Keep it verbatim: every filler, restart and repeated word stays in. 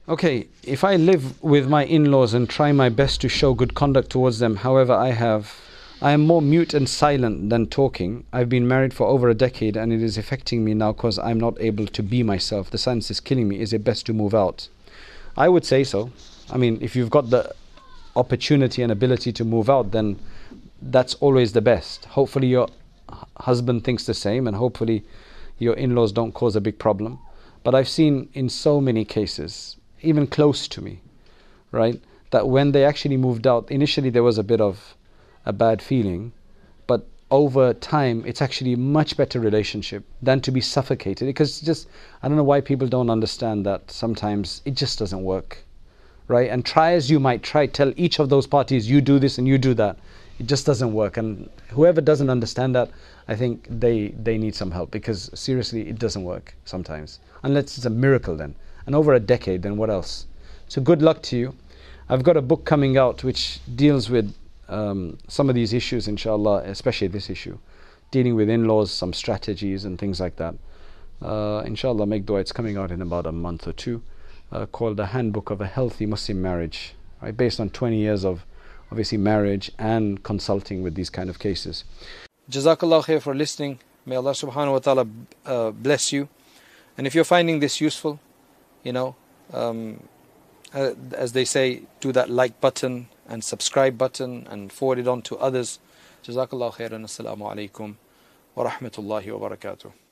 Okay, if I live with my in-laws and try my best to show good conduct towards them, however, I have, I am more mute and silent than talking. I've been married for over a decade and it is affecting me now because I'm not able to be myself. The silence is killing me. Is it best to move out? I would say so. I mean, if you've got the opportunity and ability to move out, then that's always the best. Hopefully your husband thinks the same, and hopefully your in-laws don't cause a big problem. But I've seen in so many cases, even close to me, right, that when they actually moved out, initially there was a bit of a bad feeling, but over time it's actually a much better relationship than to be suffocated. Because just, I don't know why people don't understand that sometimes it just doesn't work, right? And try as you might, try tell each of those parties, you do this and you do that, it just doesn't work. And whoever doesn't understand that, I think they they need some help, because seriously it doesn't work sometimes, unless it's a miracle then. And over a decade, then what else? So good luck to you. I've got a book coming out which deals with um, some of these issues, inshallah, especially this issue, dealing with in-laws, some strategies and things like that. Uh, inshallah, make dua. It's coming out in about a month or two, uh, called The Handbook of a Healthy Muslim Marriage, right? Based on twenty years of obviously marriage and consulting with these kind of cases. Jazakallah khair for listening. May Allah subhanahu wa ta'ala uh, bless you. And if you're finding this useful, you know, um, uh, as they say, do that like button and subscribe button and forward it on to others. Jazakallah khairan. Assalamu alaikum wa rahmatullahi wa barakatuh.